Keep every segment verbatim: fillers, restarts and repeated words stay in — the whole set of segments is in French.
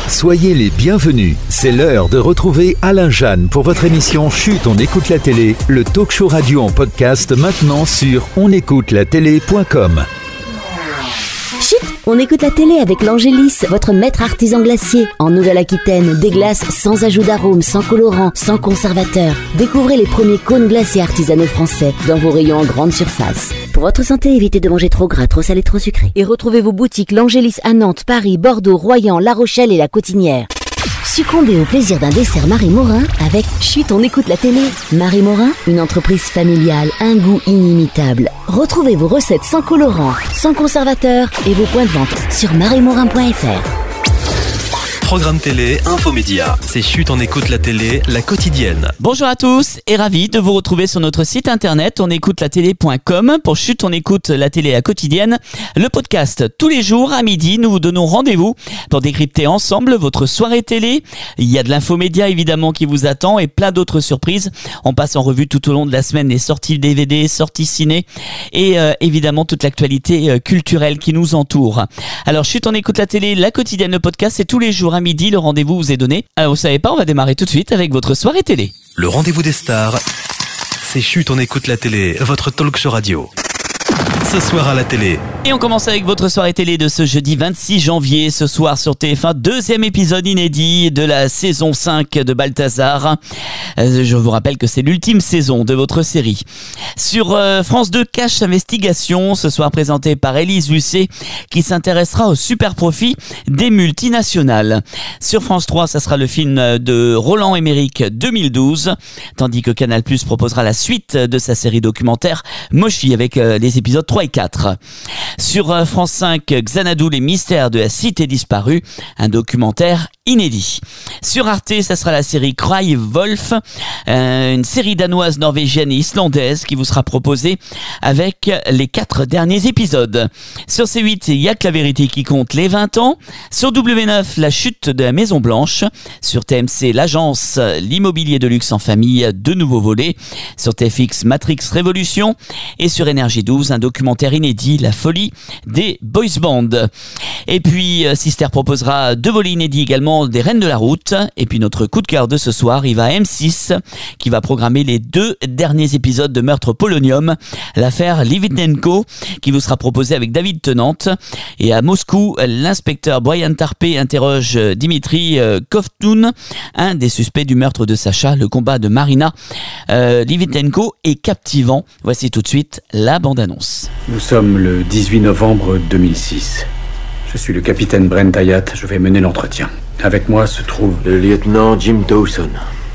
Soyez les bienvenus. C'est l'heure de retrouver Alain Jeanne pour votre émission Chut, on écoute la télé, le talk show radio en podcast maintenant sur on écoute la télé point com. Chut, on écoute la télé avec l'Angélis, votre maître artisan glacier. En Nouvelle-Aquitaine, des glaces sans ajout d'arôme, sans colorant, sans conservateur. Découvrez les premiers cônes glaciers artisanaux français dans vos rayons en grande surface. Pour votre santé, évitez de manger trop gras, trop salé, trop sucré. Et retrouvez vos boutiques l'Angélis à Nantes, Paris, Bordeaux, Royan, La Rochelle et La Cotinière. Succombez au plaisir d'un dessert Marie Morin avec Chut, on écoute la télé. Marie Morin, une entreprise familiale, un goût inimitable. Retrouvez vos recettes sans colorant, sans conservateur et vos points de vente sur marie morin point f r. Programme télé, infomédia. C'est Chut, on écoute la télé, la quotidienne. Bonjour à tous et ravi de vous retrouver sur notre site internet on écoute la télé point com pour Chut, on écoute la télé, la quotidienne. Le podcast, tous les jours à midi, nous vous donnons rendez-vous pour décrypter ensemble votre soirée télé. Il y a de l'infomédia évidemment qui vous attend et plein d'autres surprises. On passe en revue tout au long de la semaine les sorties D V D, sorties ciné et euh, évidemment toute l'actualité euh, culturelle qui nous entoure. Alors Chut, on écoute la télé, la quotidienne, le podcast, c'est tous les jours à midi, le rendez-vous vous est donné. Alors vous savez pas, on va démarrer tout de suite avec votre soirée télé. Le rendez-vous des stars, c'est Chut, on écoute la télé, votre talk show radio. Ce soir à la télé. Et on commence avec votre soirée télé de ce jeudi vingt-six janvier. Ce soir sur T F un, deuxième épisode inédit de la saison cinq de Balthazar. Euh, je vous rappelle que c'est l'ultime saison de votre série. Sur euh, France deux, Cache Investigation, ce soir présenté par Élise Lucet, qui s'intéressera au super profit des multinationales. Sur France trois, ça sera le film de Roland Emmerich deux mille douze, tandis que Canal+ proposera la suite de sa série documentaire Moshi avec euh, les épisodes trois et quatre. Sur euh, France cinq, Xanadu, les mystères de la cité disparue, un documentaire inédit. Sur Arte, ça sera la série Cry Wolf, euh, une série danoise, norvégienne et islandaise qui vous sera proposée avec les quatre derniers épisodes. Sur C huit, il y a que la vérité qui compte, les vingt ans. Sur W neuf, la chute de la Maison Blanche. Sur T M C, l'agence, l'immobilier de luxe en famille, deux nouveaux volets. Sur T F X, Matrix Révolution. Et sur Énergie douze, un documentaire inédit, La folie des boys band. Et puis, Sister proposera deux volets inédits également, des Reines de la route. Et puis notre coup de cœur de ce soir, il va à M six qui va programmer les deux derniers épisodes de Meurtre Polonium, l'affaire Livitenko, qui vous sera proposé avec David Tennant. Et à Moscou, l'inspecteur Brian Tarpé interroge Dimitri Kovtun, un des suspects du meurtre de Sacha. Le combat de Marina euh, Livitenko est captivant. Voici tout de suite la bande-annonce. Nous sommes le dix-huit novembre deux mille six. Je suis le capitaine Brent Hayat, je vais mener l'entretien. Avec moi se trouve... le lieutenant Jim Dawson.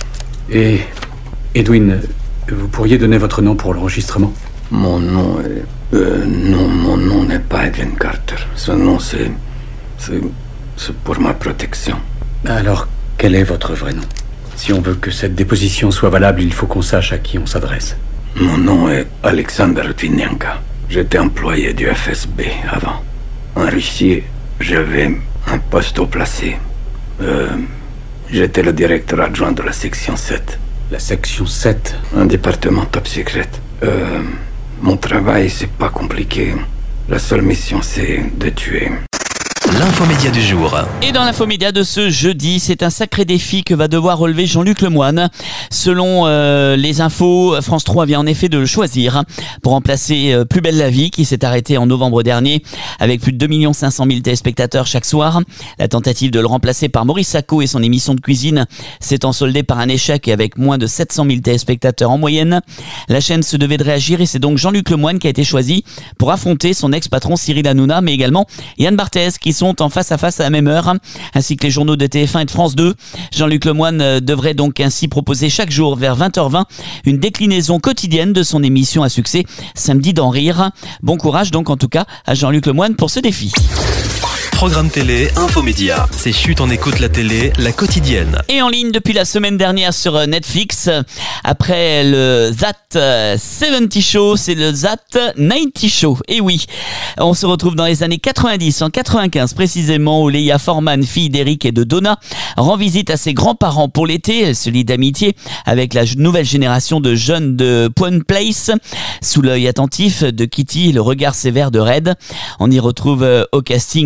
Et... Edwin, vous pourriez donner votre nom pour l'enregistrement? Mon nom est... Euh, non, mon nom n'est pas Edwin Carter. Ce nom, c'est... C'est... C'est pour ma protection. Alors, quel est votre vrai nom? Si on veut que cette déposition soit valable, il faut qu'on sache à qui on s'adresse. Mon nom est Alexander Twinenka. J'étais employé du F S B avant. En Russie, j'avais un poste au placé. Euh, j'étais le directeur adjoint de la section sept. La section sept? Un département top secret. Euh, mon travail, c'est pas compliqué. La seule mission, c'est de tuer. L'infomédia du jour. Et dans l'infomédia de ce jeudi, c'est un sacré défi que va devoir relever Jean-Luc Lemoyne. Selon euh, les infos, France trois vient en effet de le choisir pour remplacer euh, Plus belle la vie, qui s'est arrêté en novembre dernier avec plus de deux millions cinq cent mille téléspectateurs chaque soir. La tentative de le remplacer par Maurice Sacco et son émission de cuisine s'étant soldée par un échec et avec moins de sept cent mille téléspectateurs en moyenne. La chaîne se devait de réagir et c'est donc Jean-Luc Lemoyne qui a été choisi pour affronter son ex-patron Cyril Hanouna, mais également Yann Barthès, qui sont en face à face à la même heure, ainsi que les journaux de T F un et de France deux. Jean-Luc Lemoyne devrait donc ainsi proposer chaque jour vers vingt heures vingt une déclinaison quotidienne de son émission à succès Samedi d'en rire. Bon courage donc en tout cas à Jean-Luc Lemoyne pour ce défi. Programme télé, infomédia. C'est Chut, on écoute la télé, la quotidienne. Et en ligne depuis la semaine dernière sur Netflix, après le That soixante Show, c'est le That quatre-vingt-dix Show. Et oui, on se retrouve dans les années quatre-vingt-dix, en quatre-vingt-quinze précisément, où Leia Forman, fille d'Eric et de Donna, rend visite à ses grands-parents pour l'été. Elle se lie d'amitié avec la nouvelle génération de jeunes de Point Place, sous l'œil attentif de Kitty et le regard sévère de Red. On y retrouve au casting notamment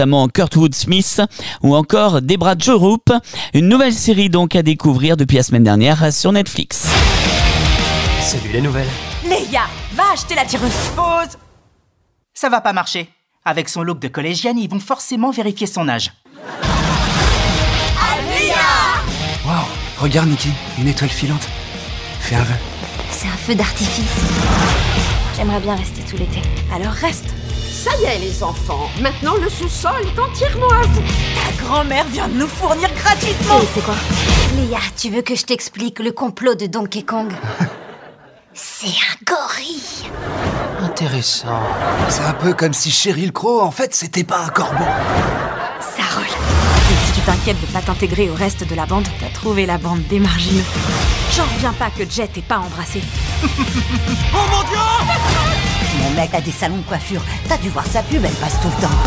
notamment Kurtwood Smith ou encore Debra Jorup. Une nouvelle série donc à découvrir depuis la semaine dernière sur Netflix. Salut les nouvelles. Léa, va acheter la tireuse. Pause. Ça va pas marcher. Avec son look de collégienne, ils vont forcément vérifier son âge. Léa! Waouh, regarde Nikki, une étoile filante. Fais un vœu. C'est un feu d'artifice. J'aimerais bien rester tout l'été. Alors reste. Ça y est les enfants, maintenant le sous-sol est entièrement à vous. Ta grand-mère vient de nous fournir gratuitement. Et c'est quoi? Léa, tu veux que je t'explique le complot de Donkey Kong? C'est un gorille. Intéressant. C'est un peu comme si Sheryl Crow, en fait, c'était pas un corbeau. Ça roule. Et si tu t'inquiètes de pas t'intégrer au reste de la bande, t'as trouvé la bande des marginaux. J'en reviens pas que Jet t'ait pas embrassé. Oh mon Dieu! Mon mec a des salons de coiffure. T'as dû voir sa pub, elle passe tout le temps.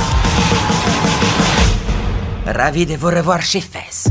Ravi de vous revoir chez Fess.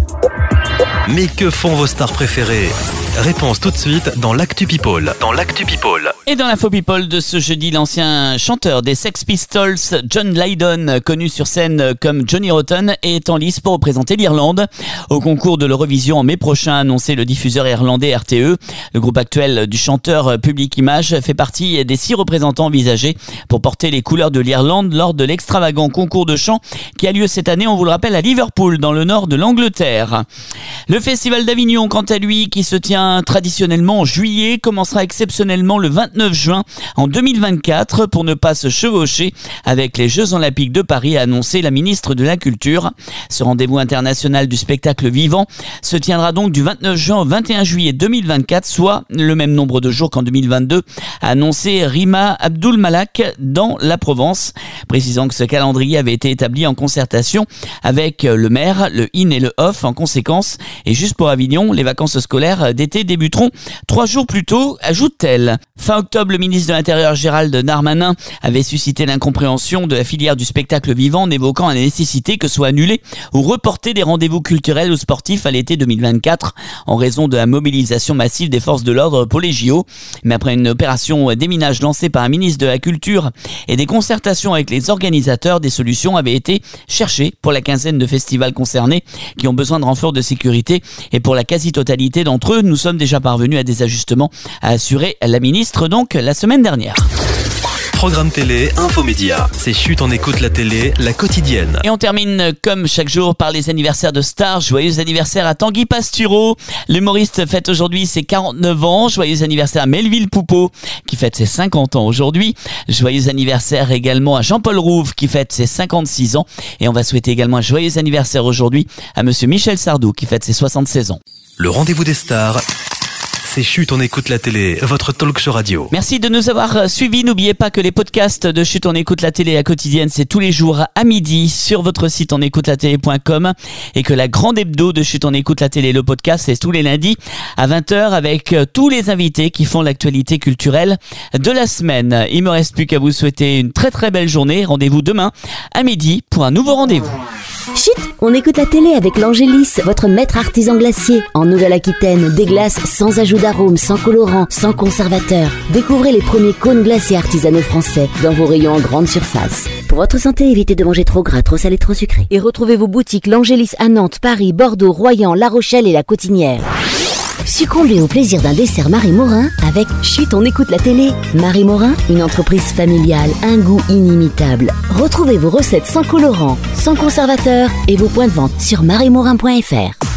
Mais que font vos stars préférées? Réponse tout de suite dans l'Actu People. Dans l'Actu People. Et dans l'info people de ce jeudi, l'ancien chanteur des Sex Pistols, John Lydon, connu sur scène comme Johnny Rotten, est en lice pour représenter l'Irlande au concours de l'Eurovision en mai prochain, a annoncé le diffuseur irlandais R T E. Le groupe actuel du chanteur Public Image fait partie des six représentants envisagés pour porter les couleurs de l'Irlande lors de l'extravagant concours de chant qui a lieu cette année, on vous le rappelle, à Liverpool, dans le nord de l'Angleterre. Le Festival d'Avignon, quant à lui, qui se tient traditionnellement en juillet, commencera exceptionnellement le vingt-neuf juin en deux mille vingt-quatre pour ne pas se chevaucher avec les Jeux Olympiques de Paris, a annoncé la ministre de la Culture. Ce rendez-vous international du spectacle vivant se tiendra donc du vingt-neuf juin au vingt et un juillet deux mille vingt-quatre, soit le même nombre de jours qu'en deux mille vingt-deux, a annoncé Rima Abdul Malak dans la Provence, précisant que ce calendrier avait été établi en concertation avec le maire, le in et le off en conséquence. Et juste pour Avignon, les vacances scolaires d'été débuteront trois jours plus tôt, ajoute-t-elle. Fin octobre, le ministre de l'Intérieur Gérald Darmanin avait suscité l'incompréhension de la filière du spectacle vivant en évoquant la nécessité que soient annulés ou reportés des rendez-vous culturels ou sportifs à l'été deux mille vingt-quatre en raison de la mobilisation massive des forces de l'ordre pour les J O. Mais après une opération déminage lancée par un ministre de la Culture et des concertations avec les organisateurs, des solutions avaient été cherchées pour la quinzaine de festivals concernés qui ont besoin de renforts de sécurité, et pour la quasi-totalité d'entre eux, nous sommes déjà parvenus à des ajustements, a assuré la ministre donc la semaine dernière. Programme télé, infomédia. C'est Chut, on écoute la télé, la quotidienne. Et on termine comme chaque jour par les anniversaires de stars. Joyeux anniversaire à Tanguy Pastureau. L'humoriste fête aujourd'hui ses quarante-neuf ans. Joyeux anniversaire à Melville Poupeau qui fête ses cinquante ans aujourd'hui. Joyeux anniversaire également à Jean-Paul Rouve qui fête ses cinquante-six ans. Et on va souhaiter également un joyeux anniversaire aujourd'hui à monsieur Michel Sardou qui fête ses soixante-seize ans. Le rendez-vous des stars. C'est Chut, on écoute la télé, votre talk show radio. Merci de nous avoir suivis. N'oubliez pas que les podcasts de Chut, on écoute la télé à quotidienne, c'est tous les jours à midi sur votre site on écoute la télé point com, et que la grande hebdo de Chut, on écoute la télé, le podcast, c'est tous les lundis à vingt heures avec tous les invités qui font l'actualité culturelle de la semaine. Il me reste plus qu'à vous souhaiter une très très belle journée. Rendez-vous demain à midi pour un nouveau rendez-vous. Chut, on écoute la télé avec l'Angélis, votre maître artisan glacier. En Nouvelle-Aquitaine, des glaces sans ajout d'arôme, sans colorant, sans conservateur. Découvrez les premiers cônes glacés artisanaux français dans vos rayons en grande surface. Pour votre santé, évitez de manger trop gras, trop salé, trop sucré. Et retrouvez vos boutiques l'Angélis à Nantes, Paris, Bordeaux, Royan, La Rochelle et La Cotinière. Succombez au plaisir d'un dessert Marie Morin avec Chut, on écoute la télé. Marie Morin, une entreprise familiale, un goût inimitable. Retrouvez vos recettes sans colorant, sans conservateur et vos points de vente sur marie morin point f r.